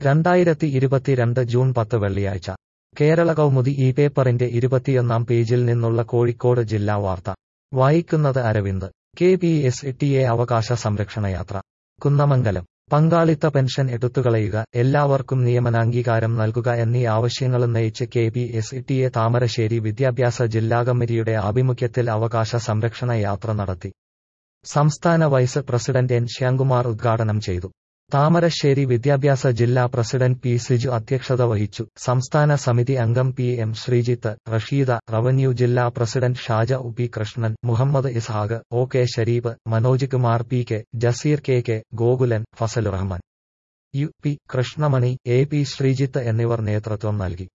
2022 June 10 വെള്ളിയാഴ്ച കേരള കൗമുദി ഈ പേപ്പറിന്റെ 21 പേജിൽ നിന്നുള്ള കോഴിക്കോട് ജില്ലാ വാർത്ത വായിക്കുന്നത് അരവിന്ദ്. KPSTA അവകാശ സംരക്ഷണയാത്ര കുന്നമംഗലം. പങ്കാളിത്ത പെൻഷൻ എടുത്തുകളയുക, എല്ലാവർക്കും നിയമനാംഗീകാരം നൽകുക എന്നീ ആവശ്യങ്ങളുന്നയിച്ച് KPSTA താമരശ്ശേരി വിദ്യാഭ്യാസ ജില്ലാ കമ്മിറ്റിയുടെ ആഭിമുഖ്യത്തിൽ അവകാശ സംരക്ഷണ യാത്ര നടത്തി. സംസ്ഥാന വൈസ് പ്രസിഡന്റ് N ശ്യാംകുമാർ ഉദ്ഘാടനം ചെയ്തു. താമരശ്ശേരി വിദ്യാഭ്യാസ ജില്ലാ പ്രസിഡന്റ് P സിജു അധ്യക്ഷത വഹിച്ചു. സംസ്ഥാന സമിതി അംഗം PM ശ്രീജിത്ത്, റഷീദ, റവന്യൂ ജില്ലാ president Shaja UP Krishnan, Muhammad Ishaq, OK Shareeb, Manoj Kumar PK, Jaseer KK, Gokulan, Fazalurahman, UP Krishnamani, AP Sreejith എന്നിവർ നേതൃത്വം നൽകി.